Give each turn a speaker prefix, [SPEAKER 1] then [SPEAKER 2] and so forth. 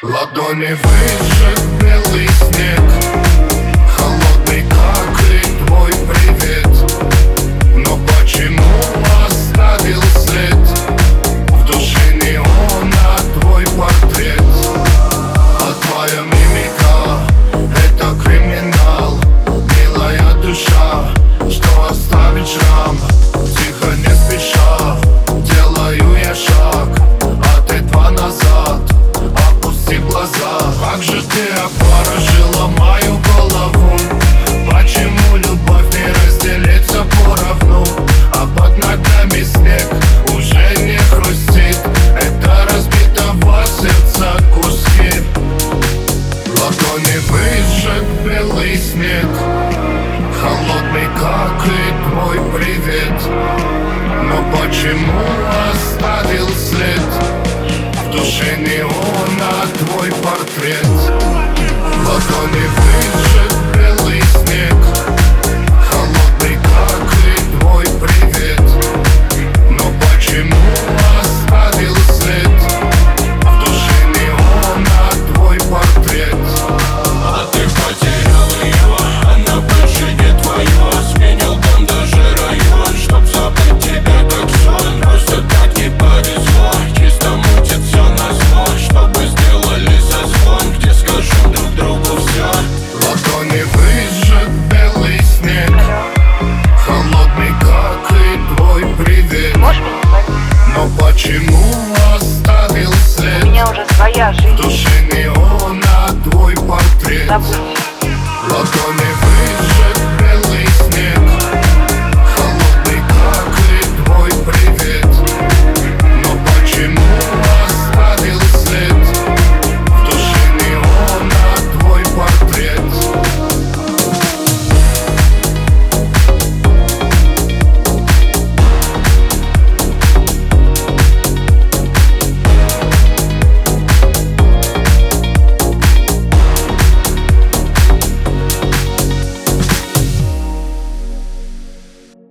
[SPEAKER 1] Ладони выжжет белый снег, холодный, как и твой привет. Но почему оставил след в душе неона твой портрет? А твоя мимика — это криминал, милая душа, что оставит шрам. Тихо, не спеша, делаю я шаг, а ты два назад. Опусти глаза. Как же ты опорожила мою голову? Почему любовь не разделится поровну? А под ногами снег уже не хрустит. Это разбитого сердца куски. Ладони выжжет белый снег, холодный, как и твой привет. Но почему оставил след в душе неона твой портрет? Ладони выжжет белый снег, холодный, как и твой привет. Но почему оставил след в душе неона твой портрет?
[SPEAKER 2] А ты потерял ее, она больше не твоя. Сменил дом, даже район, чтоб забыть тебя как сон. Просто так не повезло, чисто мутит все назло. Чтобы сделали созвон, где скажем друг другу все.
[SPEAKER 1] Ладони выжжет белый снег, холодный, как и твой привет. Но почему оставил след
[SPEAKER 3] У меня уже своя
[SPEAKER 1] в
[SPEAKER 3] жизнь.
[SPEAKER 1] душе неона твой портрет?
[SPEAKER 3] Забудь